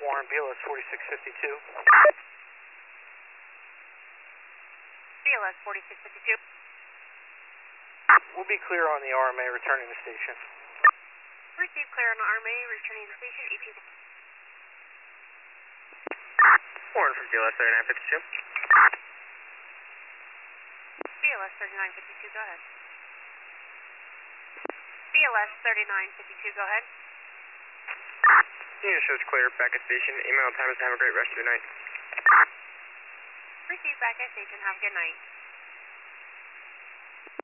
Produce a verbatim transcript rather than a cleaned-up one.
Warren, B L S forty-six fifty-two. B L S forty-six fifty-two. We'll be clear on the R M A returning to station. Receive clear on R M A, returning to station, eighteen. Warren from B L S thirty-nine fifty-two. B L S thirty-nine fifty-two, go ahead. B L S thirty-nine fifty-two, go ahead. Unit shows clear, back at station. Email time is have a great rest of your night. Receive back at station, have a good night.